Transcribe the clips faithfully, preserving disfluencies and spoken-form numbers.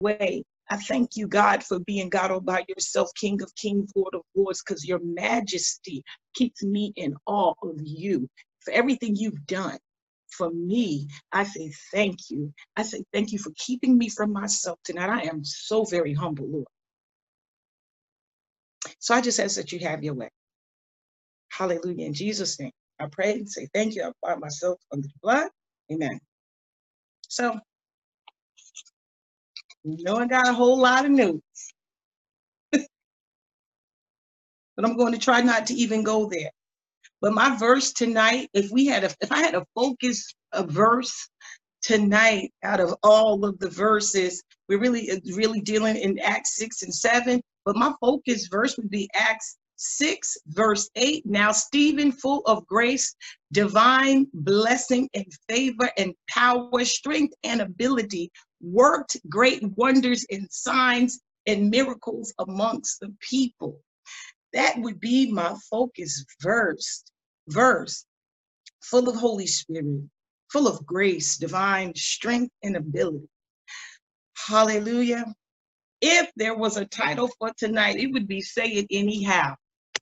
way. I thank you, God, for being God all by yourself, King of kings, Lord of lords, because your majesty keeps me in awe of you for everything you've done for me. I say thank you. I say thank you for keeping me from myself tonight. I am so very humble, Lord. So I just ask that you have your way. Hallelujah. In Jesus' name, I pray and say thank you. I apply myself under the blood. Amen. So, you know, I got a whole lot of news, but I'm going to try not to even go there. But my verse tonight, if we had a, if I had to focus a verse tonight out of all of the verses, we're really, really dealing in Acts six and seven. But my focus verse would be Acts six, verse eight. Now Stephen, full of grace, divine blessing and favor and power, strength and ability, worked great wonders and signs and miracles amongst the people. That would be my focus verse, verse, full of Holy Spirit, full of grace, divine strength and ability. Hallelujah. If there was a title for tonight, it would be Say It Anyhow.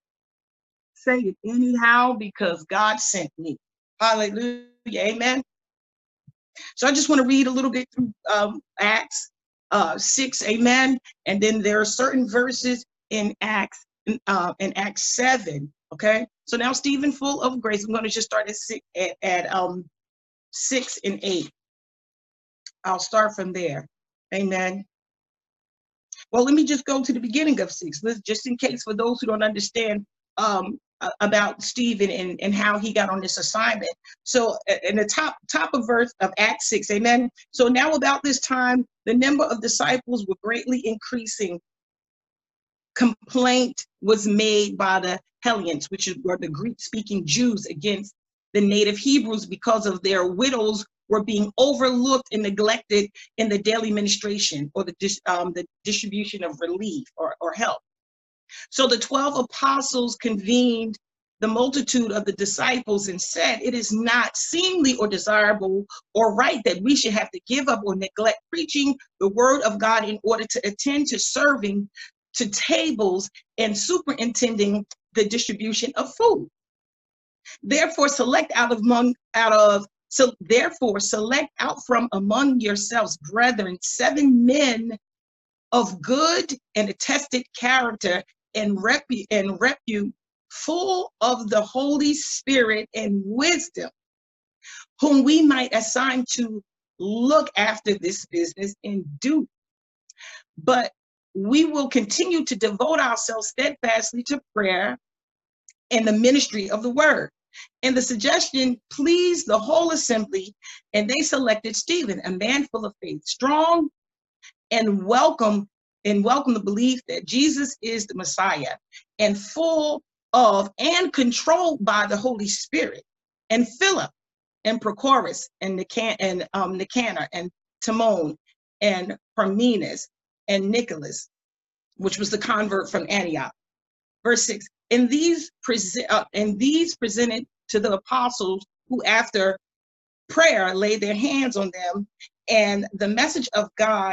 Say it anyhow because God sent me. Hallelujah. Amen. So I just want to read a little bit through um, Acts uh, six. Amen. And then there are certain verses in Acts uh, in Acts seven. Okay. So now Stephen, full of grace. I'm going to just start at six, at, at um six and eight. I'll start from there. Amen. Well, let me just go to the beginning of six, just in case for those who don't understand um, about Stephen and, and how he got on this assignment. So in the top top of verse of Acts six, amen. So now about this time, the number of disciples were greatly increasing. Complaint was made by the Hellenes, which were the Greek-speaking Jews, against the native Hebrews because of their widows were being overlooked and neglected in the daily ministration or the, um, the distribution of relief or, or help. So the twelve apostles convened the multitude of the disciples and said, it is not seemly or desirable or right that we should have to give up or neglect preaching the word of God in order to attend to serving to tables and superintending the distribution of food. Therefore, select out of among out of so therefore select out from among yourselves, brethren, seven men of good and attested character and repu and repute, full of the Holy Spirit and wisdom, whom we might assign to look after this business in due. But we will continue to devote ourselves steadfastly to prayer and the ministry of the word. And the suggestion pleased the whole assembly, and they selected Stephen, a man full of faith, strong and welcome and welcome the belief that Jesus is the Messiah, and full of and controlled by the Holy Spirit, and Philip and Prochorus and Nican and um, Nicanor and Timon and Parmenas and Nicholas, which was the convert from Antioch. Verse six, and these, uh, and these presented to the apostles, who after prayer laid their hands on them, and the message of God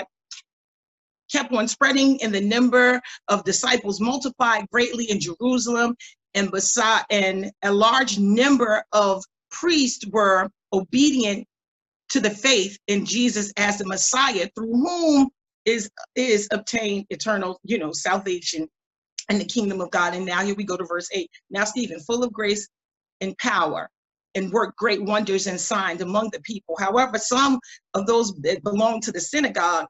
kept on spreading, and the number of disciples multiplied greatly in Jerusalem, and beside, and a large number of priests were obedient to the faith in Jesus as the Messiah, through whom is is obtained eternal, you know, salvation and the kingdom of God. And now here we go to verse eight. Now Stephen, full of grace and power, and worked great wonders and signs among the people. However, some of those that belonged to the synagogue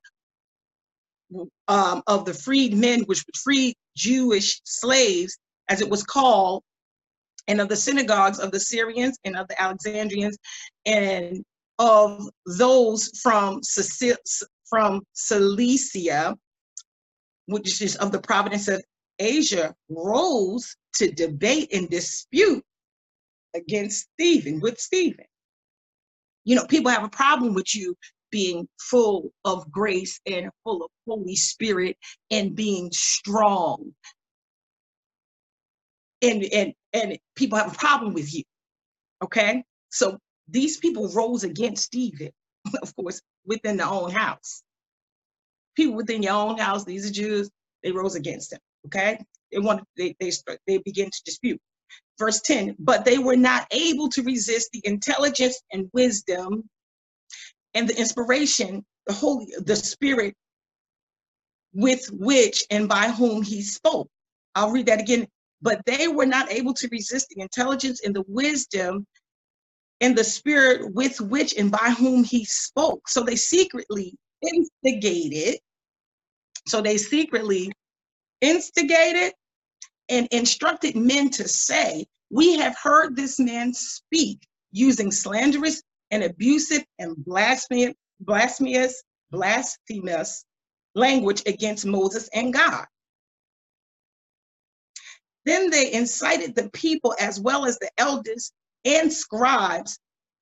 um, of the freed men, which were freed Jewish slaves, as it was called, and of the synagogues of the Syrians and of the Alexandrians, and of those from from Cilicia, which is of the province of Asia, rose to debate and dispute against Stephen, with Stephen. You know, people have a problem with you being full of grace and full of Holy Spirit and being strong. And, and, and people have a problem with you, okay? So these people rose against Stephen, of course, within their own house. people within your own house, these are Jews, they rose against him, okay? They wanted, they, they, they begin to dispute. Verse ten, but they were not able to resist the intelligence and wisdom and the inspiration, the Holy, the Spirit with which and by whom he spoke. I'll read that again. But they were not able to resist the intelligence and the wisdom and the Spirit with which and by whom he spoke. So they secretly instigated. So they secretly instigated and instructed men to say, we have heard this man speak using slanderous and abusive and blasphemous, blasphemous, blasphemous language against Moses and God. Then they incited the people as well as the elders and scribes,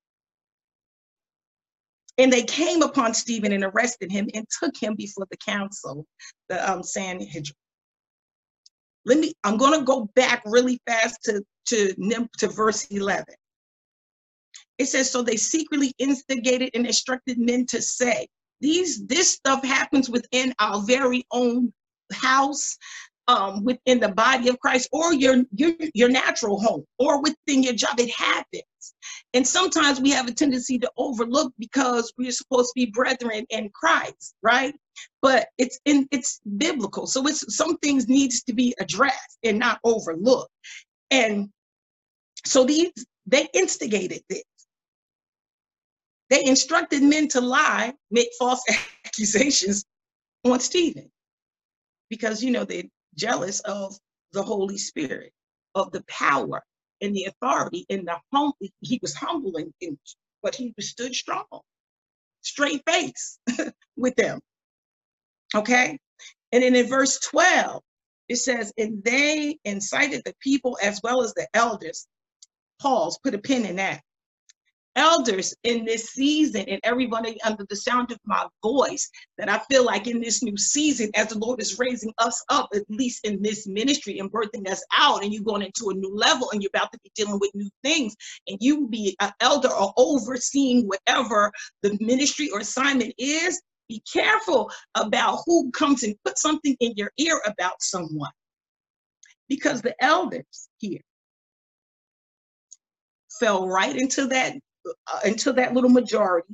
and they came upon Stephen and arrested him and took him before the council, the um, Sanhedrin. Let me, I'm going to go back really fast to, to, to verse eleven. It says, so they secretly instigated and instructed men to say, these, this stuff happens within our very own house, um, within the body of Christ, or your, your, your natural home, or within your job. It happens. And sometimes we have a tendency to overlook because we're supposed to be brethren in Christ, right? But it's in, it's biblical. So it's, some things needs to be addressed and not overlooked. And so these, they instigated this. They instructed men to lie, make false accusations on Stephen, because, you know, they're jealous of the Holy Spirit, of the power and the authority and the hum. He was humbling, but he stood strong, straight face with them. Okay. And then in verse twelve, it says, and they incited the people as well as the elders. Pause, put a pin in that. Elders in this season, and everybody under the sound of my voice, that I feel like in this new season, as the Lord is raising us up, at least in this ministry and birthing us out, and you're going into a new level and you're about to be dealing with new things, and you will be an elder or overseeing whatever the ministry or assignment is. Be careful about who comes and puts something in your ear about someone, because the elders here fell right into that uh, into that little majority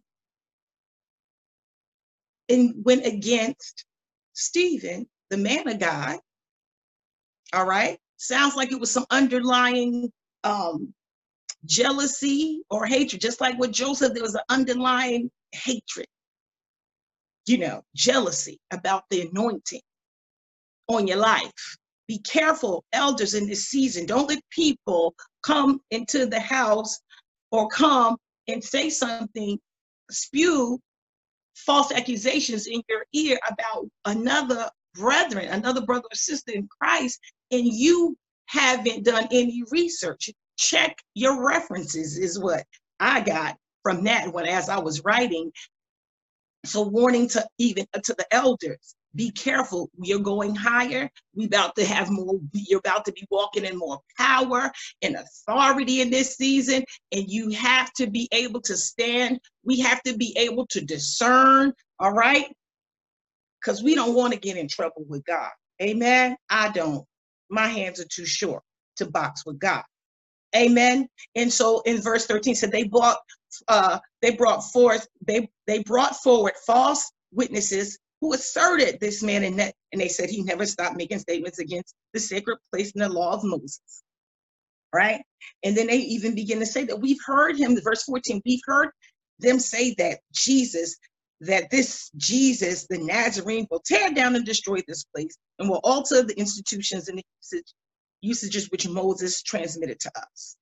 and went against Stephen, the man of God. All right, sounds like it was some underlying um, jealousy or hatred, just like with Joseph, there was an underlying hatred, you know, jealousy about the anointing on your life. Be careful, elders, in this season. Don't let people come into the house or come and say something, spew false accusations in your ear about another brethren, another brother or sister in Christ, and you haven't done any research. Check your references is what I got from that one as I was writing. So warning to even to the elders, be careful. You're going higher. We about to have more, you're about to be walking in more power and authority in this season. And you have to be able to stand. We have to be able to discern, all right? Because we don't want to get in trouble with God. Amen. I don't. My hands are too short to box with God. Amen. And so in verse thirteen said they brought uh they brought forth, they they brought forward false witnesses who asserted this man in that, and they said he never stopped making statements against the sacred place in the law of Moses. Right? And then they even begin to say that we've heard him, verse fourteen, we've heard them say that Jesus, that this Jesus, the Nazarene, will tear down and destroy this place and will alter the institutions and the usage, usages which Moses transmitted to us.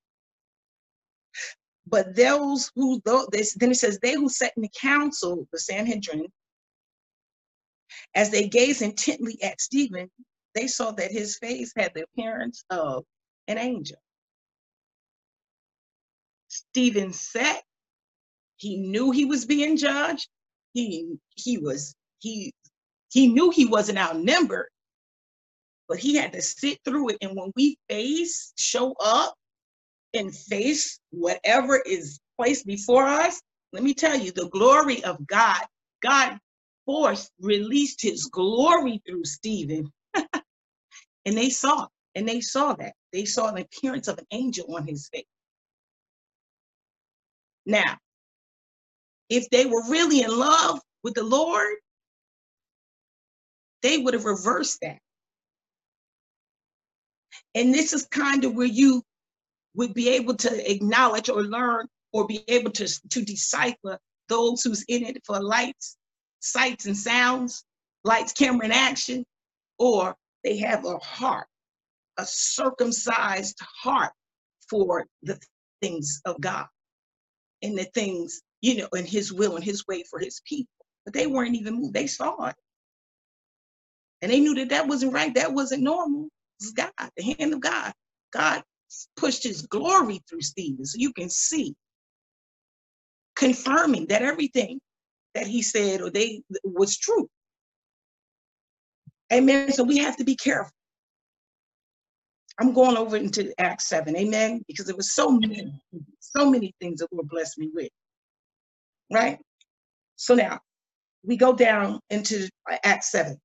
But those who, though this, then it says, they who sat in the council, the Sanhedrin, as they gazed intently at Stephen, they saw that his face had the appearance of an angel. Stephen sat, he knew he was being judged. He, he was, he, he knew he wasn't outnumbered, but he had to sit through it. And when we face, show up and face whatever is placed before us, let me tell you, the glory of God, God force released his glory through Stephen. And they saw, and they saw that. They saw the appearance of an angel on his face. Now, if they were really in love with the Lord, they would have reversed that. And this is kind of where you would be able to acknowledge or learn or be able to, to decipher those who's in it for lights, sights and sounds, lights, camera, and action, or they have a heart, a circumcised heart for the things of God and the things, you know, in his will and his way for his people. But they weren't even moved. They saw it. And they knew that that wasn't right. That wasn't normal. It was God, the hand of God. God pushed his glory through Stephen. So you can see, confirming that everything that he said or they was true. Amen. So we have to be careful. I'm going over into Acts seven. Amen. Because there was so many, so many things that Lord blessed me with. Right? So now we go down into Acts seven.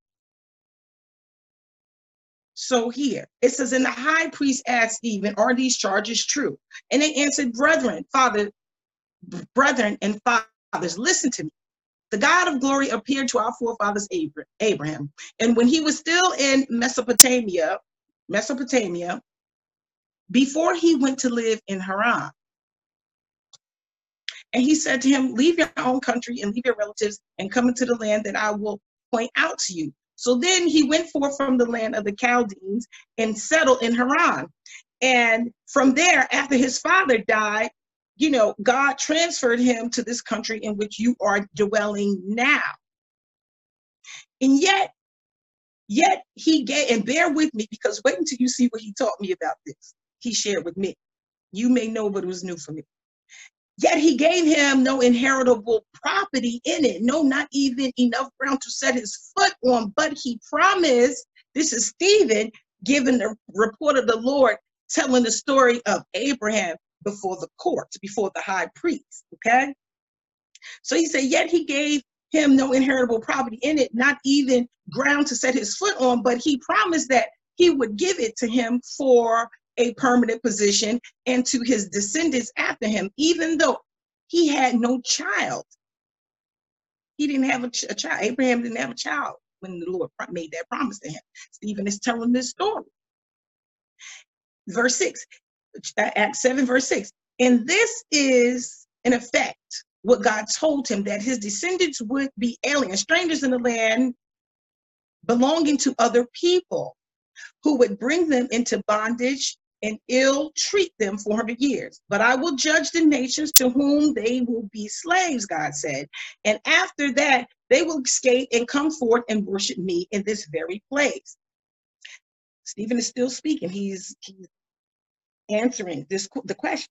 So here it says, and the high priest asked Stephen, are these charges true? And they answered, brethren, father, brethren and fathers, listen to me. The God of glory appeared to our forefathers Abraham. And when he was still in Mesopotamia, Mesopotamia, before he went to live in Haran. And he said to him, leave your own country and leave your relatives and come into the land that I will point out to you. So then he went forth from the land of the Chaldeans and settled in Haran. And from there, after his father died, you know, God transferred him to this country in which you are dwelling now. And yet, yet he gave, and bear with me, because wait until you see what he taught me about this. He shared with me. You may know, but it was new for me. Yet he gave him no inheritable property in it, no, not even enough ground to set his foot on, but he promised, this is Stephen giving the report of the Lord, telling the story of Abraham before the courts, before the high priest, okay? So he said, yet he gave him no inheritable property in it, not even ground to set his foot on, but he promised that he would give it to him for a permanent position and to his descendants after him, even though he had no child. He didn't have a, ch a child. Abraham didn't have a child when the Lord made that promise to him. Stephen is telling this story. Verse six, Acts seven, verse six. And this is, in effect, what God told him, that his descendants would be aliens, strangers in the land, belonging to other people, who would bring them into bondage and ill treat them for one hundred years. But I will judge the nations to whom they will be slaves, God said. And after that, they will escape and come forth and worship me in this very place. Stephen is still speaking. He's, he's answering this the question.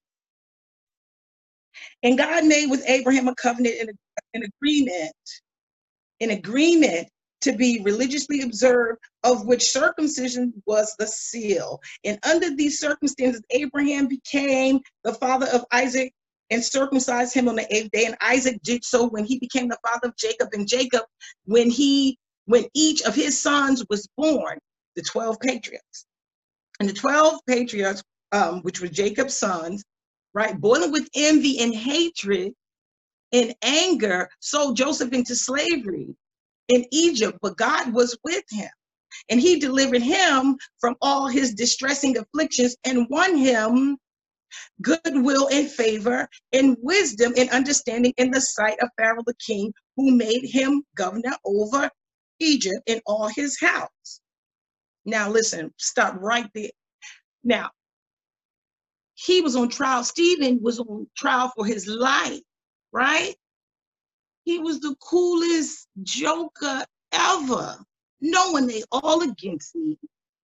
And God made with Abraham a covenant and an agreement, an agreement to be religiously observed, of which circumcision was the seal. And under these circumstances, Abraham became the father of Isaac and circumcised him on the eighth day. And Isaac did so when he became the father of Jacob. And Jacob, when he, when each of his sons was born, the twelve patriarchs. And the twelve patriarchs, um, which were Jacob's sons, right, boiling with envy and hatred and anger, sold Joseph into slavery in Egypt, but God was with him, and he delivered him from all his distressing afflictions and won him goodwill and favor and wisdom and understanding in the sight of Pharaoh the king, who made him governor over Egypt and all his house. Now listen, stop right there. Now, he was on trial. Stephen was on trial for his life, right? He was the coolest joker ever, knowing they all against me.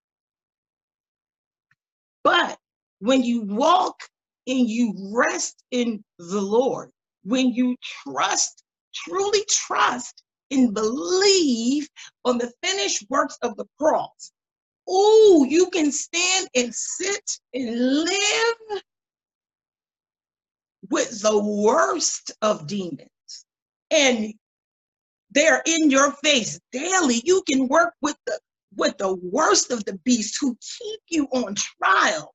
But when you walk and you rest in the Lord, when you trust, truly trust and believe on the finished works of the cross, oh, you can stand and sit and live with the worst of demons. And They're in your face daily. You can work with the with the worst of the beasts who keep you on trial.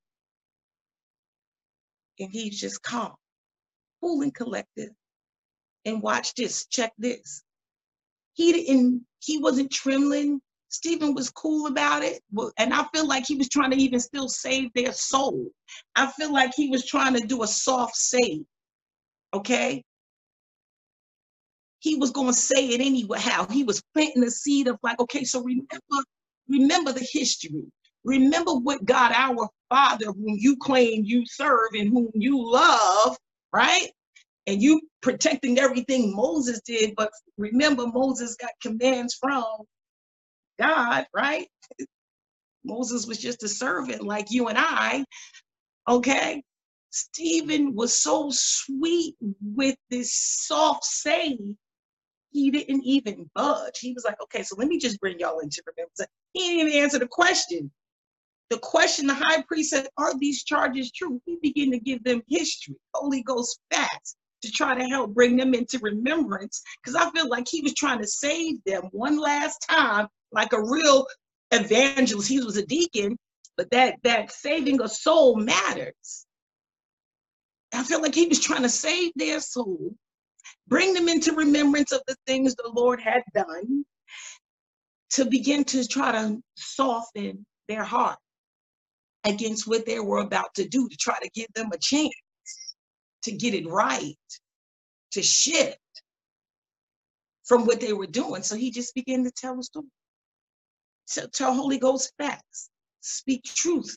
And he's just calm, cool and collected. And watch this, check this. He didn't, he wasn't trembling. Stephen was cool about it. And I feel like he was trying to even still save their soul. I feel like he was trying to do a soft save. Okay? He was going to say it anyhow. He was planting the seed of like, okay, so remember, remember the history. Remember what God, our Father, whom you claim you serve and whom you love, right? And you protecting everything Moses did, but remember Moses got commands from God, right? Moses was just a servant like you and I, okay? Stephen was so sweet with this soft say, he didn't even budge. He was like, okay, so let me just bring y'all into remembrance. He didn't even answer the question. The question, the high priest said, are these charges true? He began to give them history, Holy Ghost facts, to try to help bring them into remembrance. Because I feel like he was trying to save them one last time, like a real evangelist. He was a deacon, but that, that saving a soul matters. I feel like he was trying to save their soul, bring them into remembrance of the things the Lord had done, to begin to try to soften their heart against what they were about to do, to try to give them a chance to get it right, to shift from what they were doing. So he just began to tell the story. So tell Holy Ghost facts, speak truth.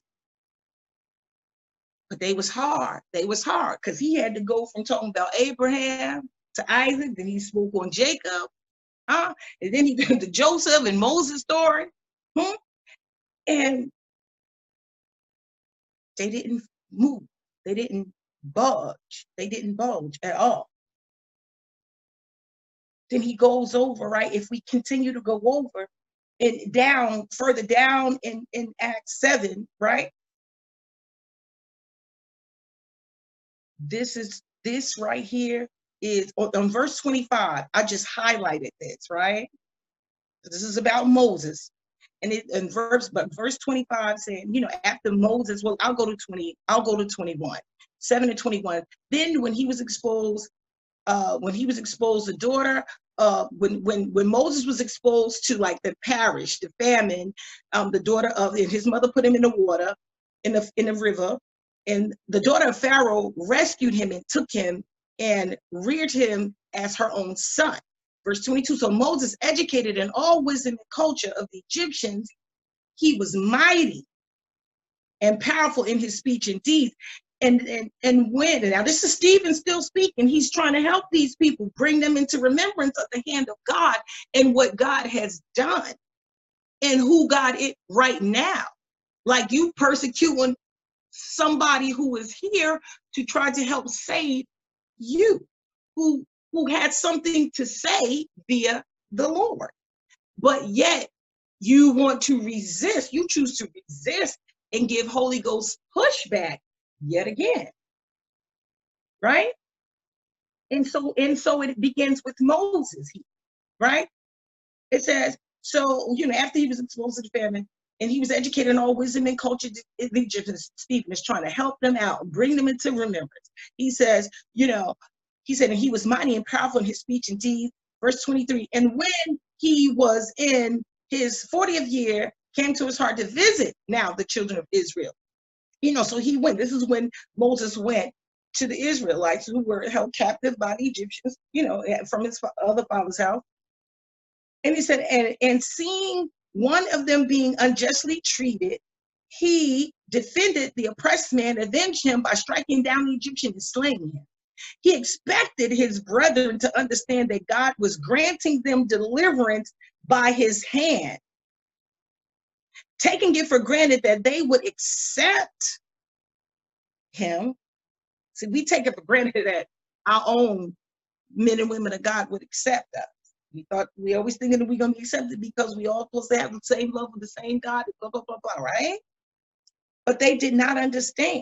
But they was hard. They was hard because he had to go from talking about Abraham to Isaac, then he spoke on Jacob, huh? And then he went to Joseph and Moses' story. Hmm? And they didn't move. They didn't budge. They didn't budge at all. Then he goes over, right? If we continue to go over and down, further down in, in Acts seven, right? This is, this right here is on verse twenty-five. I just highlighted this, right? This is about Moses. And it in verse, but verse twenty-five saying, you know, after Moses, well, I'll go to twenty, I'll go to twenty-one, seven to twenty-one. Then when he was exposed, uh, when he was exposed, the daughter, uh, when when when Moses was exposed to like the parish, the famine, um, the daughter of, and his mother put him in the water, in the in the river, and the daughter of Pharaoh rescued him and took him and reared him as her own son. Verse twenty-two, so Moses, educated in all wisdom and culture of the Egyptians, he was mighty and powerful in his speech and deeds. And, and, and when, now this is Stephen still speaking, he's trying to help these people, bring them into remembrance of the hand of God and what God has done and who God is right now. Like you persecuting somebody who is here to try to help save you, who who had something to say via the Lord. But yet you want to resist, you choose to resist and give Holy Ghost pushback yet again, right? And so, and so it begins with Moses, right? It says, so, you know, after he was exposed to the famine, and he was educated in all wisdom and culture of Egypt, Stephen is trying to help them out, bring them into remembrance. He says, you know, he said, and he was mighty and powerful in his speech and deed. Verse twenty-three, and when he was in his fortieth year, came to his heart to visit now the children of Israel. You know, so he went, this is when Moses went to the Israelites who were held captive by the Egyptians, you know, from his other father's house. And he said, and, and seeing one of them being unjustly treated, he defended the oppressed man, avenged him by striking down the Egyptian and slaying him. He expected his brethren to understand that God was granting them deliverance by his hand, taking it for granted that they would accept him. See, we take it for granted that our own men and women of God would accept us. We thought, we always thinking that we're going to be accepted because we all supposed to have the same love of the same God, blah, blah, blah, blah, right? But they did not understand.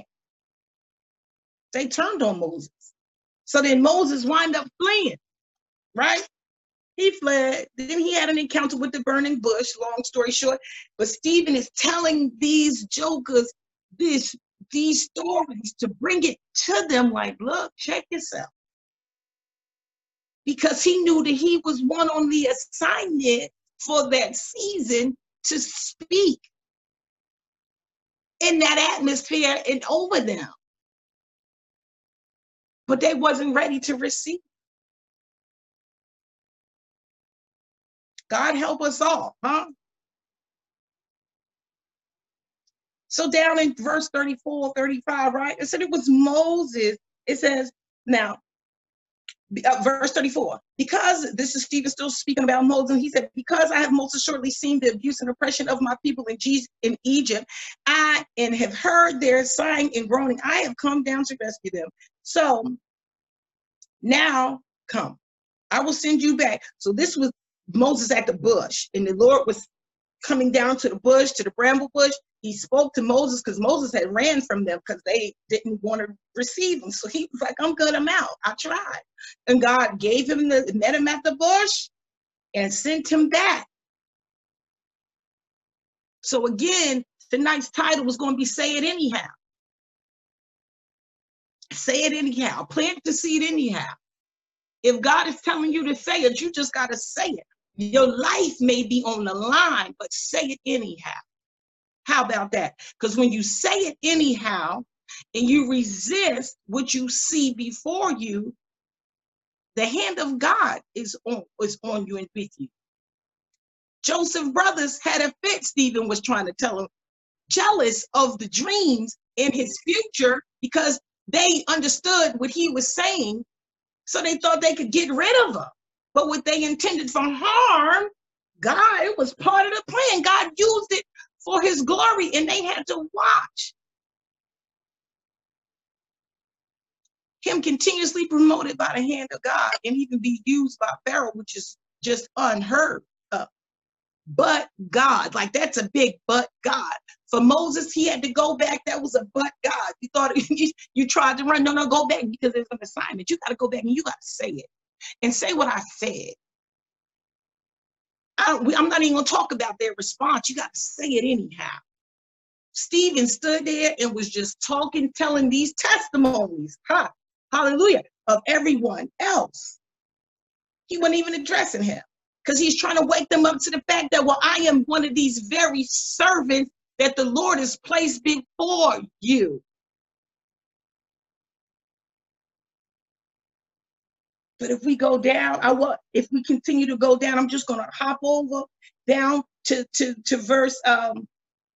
They turned on Moses. So then Moses wind up fleeing, right? He fled. Then he had an encounter with the burning bush, long story short. But Stephen is telling these jokers this, these stories to bring it to them like, look, check yourself. Because he knew that he was one on the assignment for that season to speak in that atmosphere and over them. But they wasn't ready to receive. God help us all, huh? So down in verse thirty-four, thirty-five, right? It said it was Moses. It says, now, uh, verse thirty-four, because this is Stephen still speaking about Moses. He said, because I have most assuredly seen the abuse and oppression of my people in, Jesus, in Egypt, I and have heard their sighing and groaning. I have come down to rescue them. So now come, I will send you back. So this was Moses at the bush, and the Lord was coming down to the bush, to the bramble bush. He spoke to Moses because Moses had ran from them because they didn't want to receive him. So he was like, I'm good, I'm out. I tried. And God gave him the, met him at the bush and sent him back. So again, tonight's title was going to be Say It Anyhow. Say it anyhow. Plant the seed anyhow. If God is telling you to say it, you just got to say it. Your life may be on the line, but say it anyhow. How about that? Because when you say it anyhow and you resist what you see before you, the hand of God is on, is on you and with you. Joseph's brothers had a fit, Stephen was trying to tell him, jealous of the dreams in his future because they understood what he was saying, so they thought they could get rid of him. But what they intended for harm, God, it was part of the plan. God used it for his glory, and they had to watch him continuously promoted by the hand of God and even be used by Pharaoh, which is just unheard of. But God, like that's a big but God. For Moses, he had to go back. That was a but God. You thought you, you tried to run. No, no, go back because there's an assignment. You got to go back and you got to say it and say what I said. I don't, we, I'm not even going to talk about their response. You got to say it anyhow. Stephen stood there and was just talking, telling these testimonies, huh? Hallelujah, of everyone else. He wasn't even addressing him because he's trying to wake them up to the fact that, well, I am one of these very servants that the Lord has placed before you. But if we go down, I want, if we continue to go down, I'm just going to hop over down to, to, to verse, um,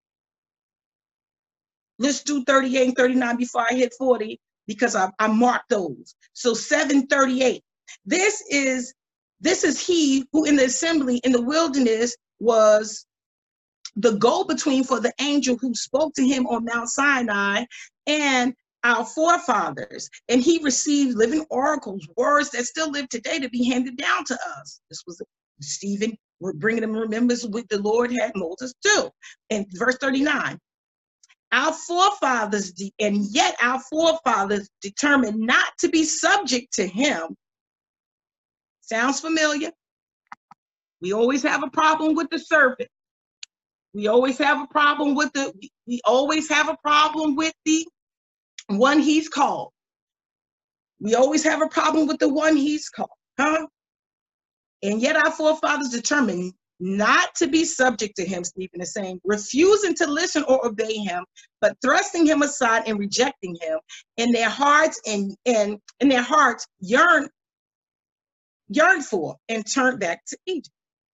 let's do thirty-eight and thirty-nine before I hit forty, because I, I marked those. So seven thirty-eight. This is, this is he who in the assembly in the wilderness was the go-between for the angel who spoke to him on Mount Sinai and our forefathers. And he received living oracles, words that still live today to be handed down to us. This was Stephen, we're bringing him remembrance what the Lord had Moses do. In verse thirty-nine, our forefathers, and yet our forefathers determined not to be subject to him. Sounds familiar? We always have a problem with the serpent. We always have a problem with the, we always have a problem with the one he's called. We always have a problem with the one he's called, huh? And yet our forefathers determined not to be subject to him, Stephen is saying, refusing to listen or obey him, but thrusting him aside and rejecting him. In their hearts and and in their hearts yearn, yearned for and turned back to Egypt.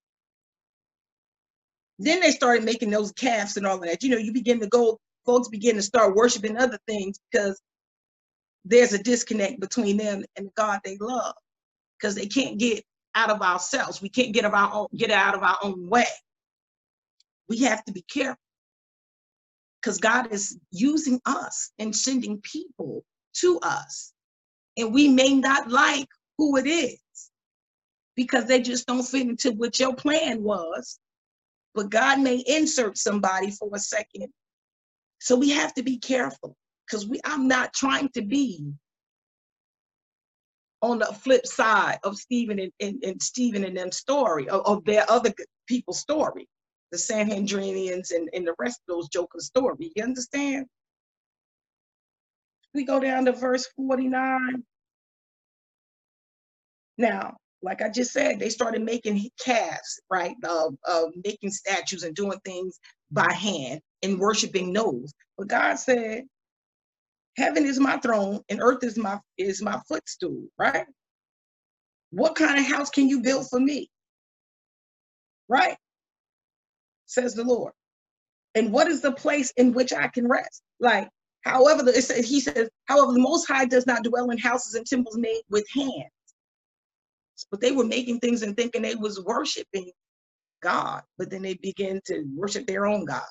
Then they started making those calves and all of that. You know, you begin to go, folks begin to start worshiping other things because there's a disconnect between them and the God they love, because they can't get out of ourselves. We can't get of our own, get out of our own way. We have to be careful because God is using us and sending people to us. And we may not like who it is because they just don't fit into what your plan was. But God may insert somebody for a second. So we have to be careful because we I'm not trying to be on the flip side of Stephen and, and, and Stephen and them story, of, of their other people's story, the Sanhedrinians and, and the rest of those jokers' story. You understand? We go down to verse forty-nine. Now, like I just said, they started making calves, right? Uh, uh, making statues and doing things by hand and worshiping those. But God said, heaven is my throne and earth is my is my footstool, right? What kind of house can you build for me? Right? Says the Lord. And what is the place in which I can rest? Like, however, the, it says, he says, however, the Most High does not dwell in houses and temples made with hands. But they were making things and thinking they was worshiping God, but then they began to worship their own gods.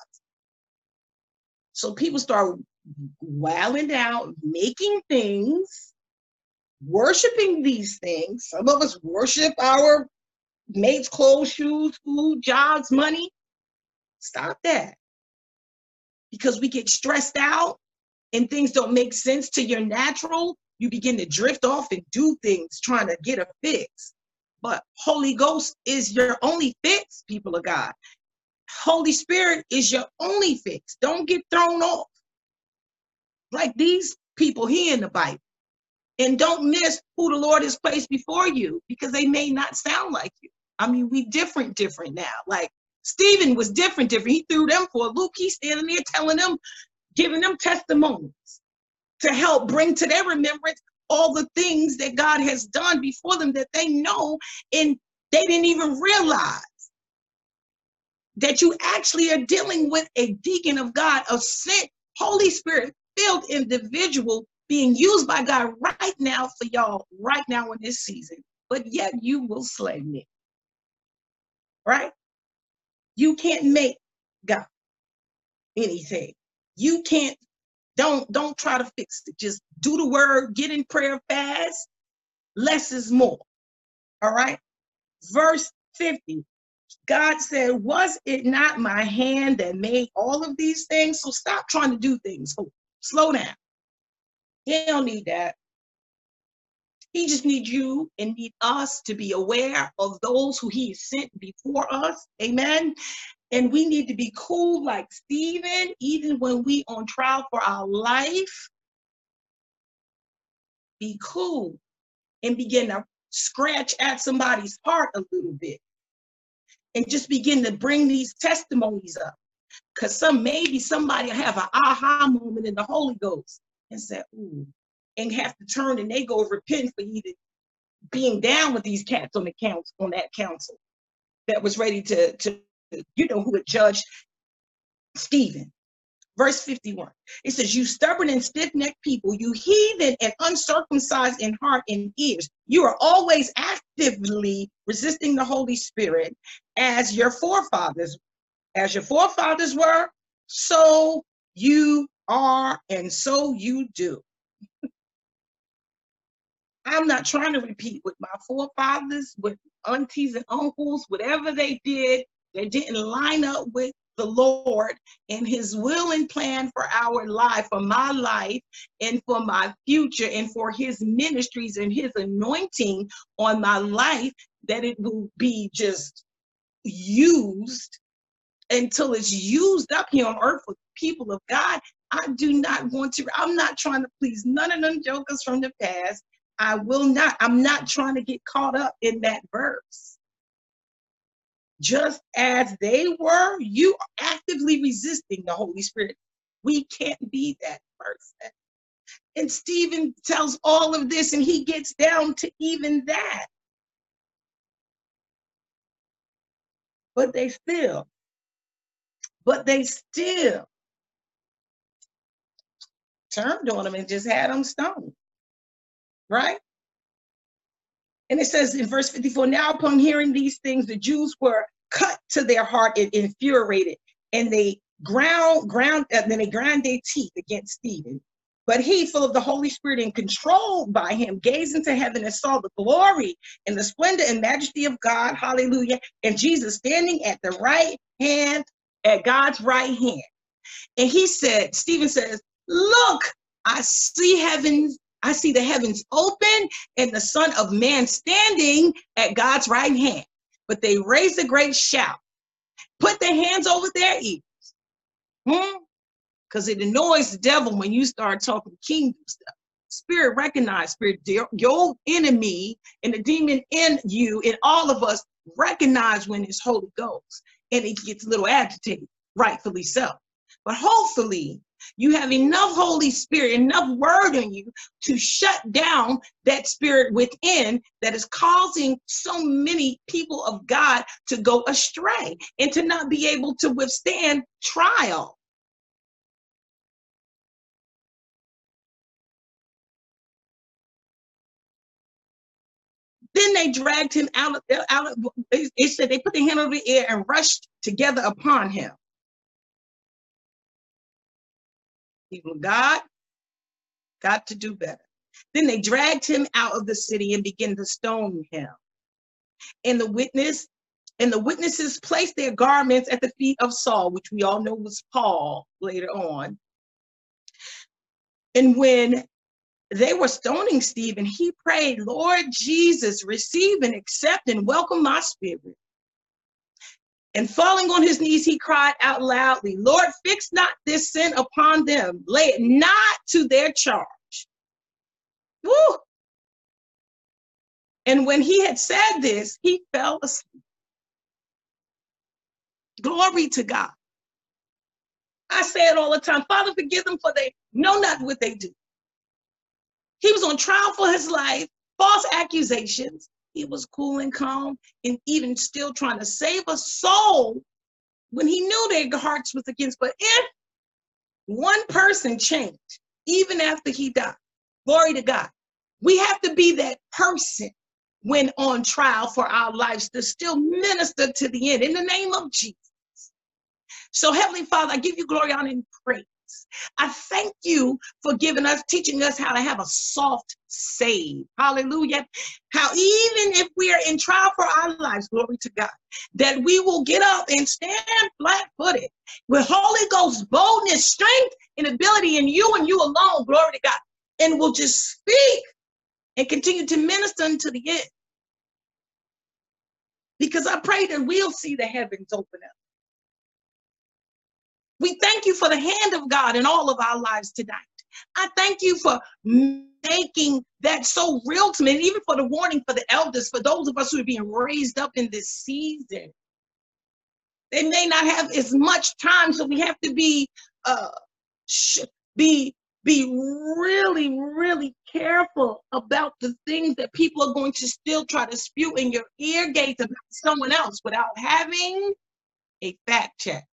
So people start wilding out, making things, worshiping these things. Some of us worship our mates' clothes, shoes, food, jobs, money. Stop that. Because we get stressed out and things don't make sense to your natural, you begin to drift off and do things trying to get a fix. But Holy Ghost is your only fix, people of God. Holy Spirit is your only fix. Don't get thrown off like these people here in the Bible. And don't miss who the Lord has placed before you, because they may not sound like you. I mean, we different, different now. Like Stephen was different, different. He threw them for a loop. He's standing there telling them, giving them testimonies to help bring to their remembrance all the things that God has done before them that they know and they didn't even realize. That you actually are dealing with a deacon of God, a sent, Holy Spirit filled individual being used by God right now for y'all, right now in this season. But yet you will slay me. Right? You can't make God anything. You can't, don't, don't try to fix it. Just do the word, get in prayer fast. Less is more. All right? Verse fifty. God said, was it not my hand that made all of these things? So stop trying to do things. Oh, slow down. He don't need that. He just needs you and need us to be aware of those who he sent before us. Amen. And we need to be cool like Stephen, even when we on trial for our life. Be cool and begin to scratch at somebody's heart a little bit. And just begin to bring these testimonies up. Because some maybe somebody will have an aha moment in the Holy Ghost and say, ooh, and have to turn and they go repent for even being down with these cats on the council, on that council that was ready to, to you know, who had judged Stephen. Verse fifty-one, it says, you stubborn and stiff-necked people, you heathen and uncircumcised in heart and ears, you are always actively resisting the Holy Spirit as your forefathers, as your forefathers were, so you are and so you do. I'm not trying to repeat what my forefathers, with aunties and uncles, whatever they did, they didn't line up with the Lord and his will and plan for our life, for my life and for my future and for his ministries and his anointing on my life, that it will be just used until it's used up here on earth for people of God. I do not want to, I'm not trying to please none of them jokers from the past. I will not, I'm not trying to get caught up in that verse. Just as they were, you are actively resisting the Holy Spirit. We can't be that person. And Stephen tells all of this and he gets down to even that. But they still, but they still turned on him and just had him stoned. Right? And it says in verse fifty-four, now upon hearing these things, the Jews were cut to their heart and infuriated, and they ground, ground, and then they ground their teeth against Stephen. But he, full of the Holy Spirit and controlled by him, gazed into heaven and saw the glory and the splendor and majesty of God, hallelujah, and Jesus standing at the right hand, at God's right hand. And he said, Stephen says, look, I see heavens, I see the heavens open and the Son of Man standing at God's right hand. But they raised a great shout, put their hands over their ears. Hmm? Because it annoys the devil when you start talking kingdom stuff. Spirit recognize, spirit, your enemy and the demon in you and all of us recognize when it's Holy Ghost, and it gets a little agitated, rightfully so. But hopefully you have enough Holy Spirit, enough word in you to shut down that spirit within that is causing so many people of God to go astray and to not be able to withstand trial. Then they dragged him out of, out of it said they put their hand over the air and rushed together upon him. People of God got to do better. Then they dragged him out of the city and began to stone him. And the witness and the witnesses placed their garments at the feet of Saul, which we all know was Paul later on. And when they were stoning Stephen, he prayed, Lord Jesus, receive and accept and welcome my spirit. And falling on his knees, he cried out loudly, Lord, fix not this sin upon them. Lay it not to their charge. Woo! And when he had said this, he fell asleep. Glory to God. I say it all the time. Father, forgive them, for they know not what they do. He was on trial for his life, false accusations. He was cool and calm and even still trying to save a soul when he knew their hearts was against. But if one person changed, even after he died, glory to God, we have to be that person when on trial for our lives to still minister to the end in the name of Jesus. So Heavenly Father, I give you glory, honor, and praise. I thank you for giving us, teaching us how to have a soft save. Hallelujah. How even if we are in trial for our lives, glory to God, that we will get up and stand flat-footed with Holy Ghost boldness, strength, and ability in you and you alone, glory to God, and we'll just speak and continue to minister unto the end. Because I pray that we'll see the heavens open up. We thank you for the hand of God in all of our lives tonight. I thank you for making that so real to me, and even for the warning for the elders, for those of us who are being raised up in this season. They may not have as much time, so we have to be uh, be be really, really careful about the things that people are going to still try to spew in your ear gates about someone else without having a fact check.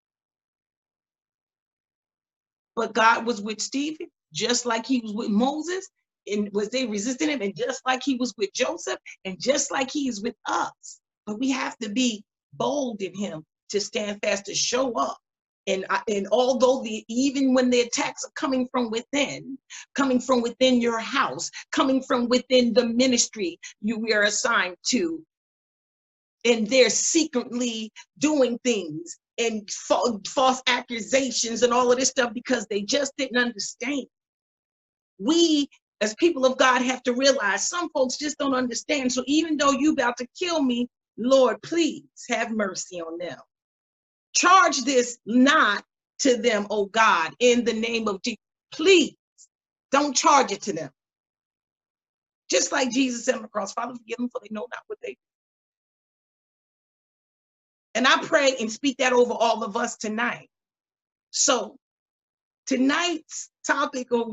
But God was with Stephen, just like he was with Moses, and was they resisting him, and just like he was with Joseph, and just like he is with us. But we have to be bold in him to stand fast, to show up. And, and although the even when the attacks are coming from within, coming from within your house, coming from within the ministry you are assigned to, and they're secretly doing things and fa- false accusations and all of this stuff because they just didn't understand. We, as people of God, have to realize some folks just don't understand. So even though you about to kill me, Lord, please have mercy on them. Charge this not to them, oh God, in the name of Jesus. Please don't charge it to them. Just like Jesus said on the cross, Father, forgive them, for they know not what they do. And I pray and speak that over all of us tonight. So tonight's topic, or